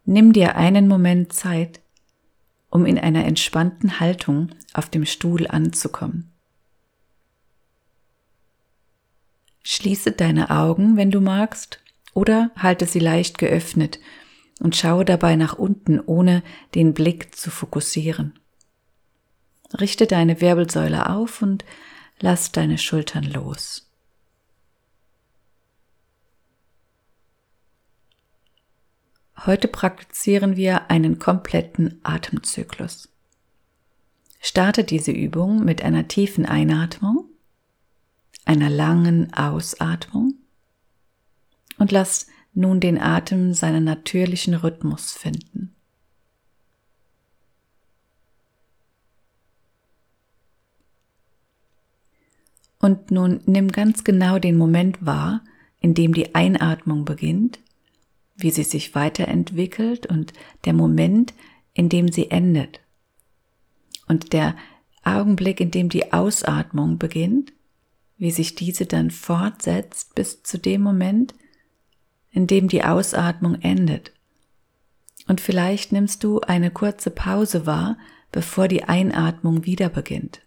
Nimm dir einen Moment Zeit, um in einer entspannten Haltung auf dem Stuhl anzukommen. Schließe deine Augen, wenn du magst, oder halte sie leicht geöffnet und schaue dabei nach unten, ohne den Blick zu fokussieren. Richte deine Wirbelsäule auf und lass deine Schultern los. Heute praktizieren wir einen kompletten Atemzyklus. Starte diese Übung mit einer tiefen Einatmung, einer langen Ausatmung und lass nun den Atem seinen natürlichen Rhythmus finden. Und nun nimm ganz genau den Moment wahr, in dem die Einatmung beginnt, wie sie sich weiterentwickelt und der Moment, in dem sie endet. Und der Augenblick, in dem die Ausatmung beginnt, wie sich diese dann fortsetzt bis zu dem Moment, in dem die Ausatmung endet. Und vielleicht nimmst du eine kurze Pause wahr, bevor die Einatmung wieder beginnt.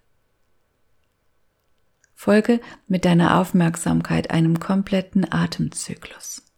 Folge mit deiner Aufmerksamkeit einem kompletten Atemzyklus.